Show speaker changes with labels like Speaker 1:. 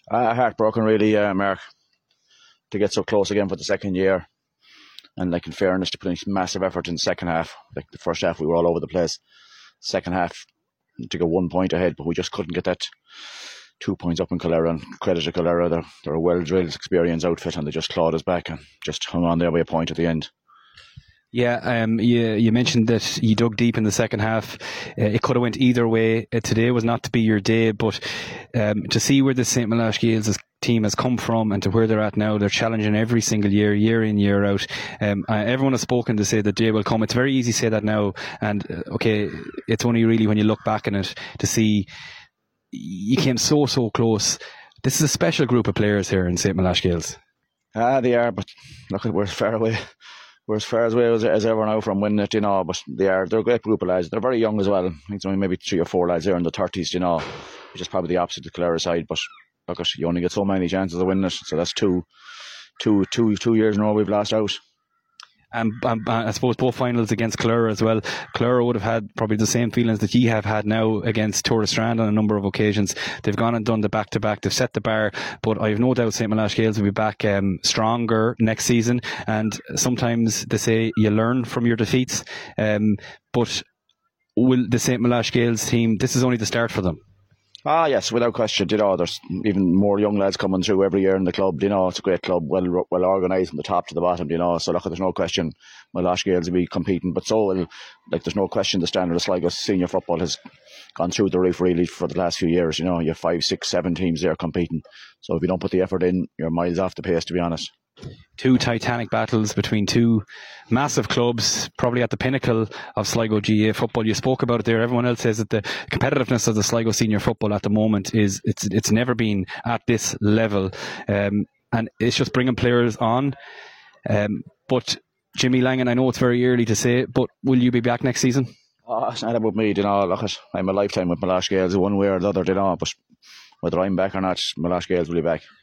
Speaker 1: Heartbroken, really, Mark, to get so close again for the second year. And in fairness, to put in massive effort in the second half. The first half, we were all over the place. Second half, to go 1 point ahead, but we just couldn't get that 2 points up in Killera. And credit to Killera, they're a well-drilled, experienced outfit, and they just clawed us back and just hung on there by a point at the end.
Speaker 2: Yeah, you mentioned that you dug deep in the second half. It could have went either way. Today was not to be your day, but to see where the St. Malosh Gaels team has come from and to where they're at now, they're challenging every single year, year in, year out. Everyone has spoken to say the day will come. It's very easy to say that now, and okay, it's only really when you look back on it to see you came so close. This is a special group of players here in St. Malosh Gaels.
Speaker 1: They are, but look, we're as far away. We're as far away as ever now from winning it, but they're a great group of lads. They're very young as well. I think there's only maybe 3 or 4 lads there in the 30s, which is probably the opposite of the Killera side. But look, you only get so many chances of winning it, so that's two years in a row we've lost out.
Speaker 2: And I suppose both finals against Killera as well. Killera would have had probably the same feelings that you have had now against Touristrand on a number of occasions. They've gone and done the back-to-back. They've set the bar, but I have no doubt St. Malosh Gaels will be back stronger next season. And sometimes they say you learn from your defeats. But will the St. Malosh Gaels team, this is only the start for them?
Speaker 1: Yes, without question. There's even more young lads coming through every year in the club. It's a great club, well organised from the top to the bottom. So look, there's no question Malosh Gaels will be competing, but there's no question the standard of Sligo senior football has gone through the roof really for the last few years. You have 5, 6, 7 teams there competing. So if you don't put the effort in, you're miles off the pace, to be honest.
Speaker 2: 2 titanic battles between 2 massive clubs, probably at the pinnacle of Sligo GA football. You spoke about it there. Everyone else says that the competitiveness of the Sligo senior football at the moment it's never been at this level, and it's just bringing players on. But Jimmy Langan, I know it's very early to say, but will you be back next season?
Speaker 1: It's not about me. Look, I'm a lifetime with Malosh Gaels, one way or the other. But whether I'm back or not, Malosh Gaels will be back.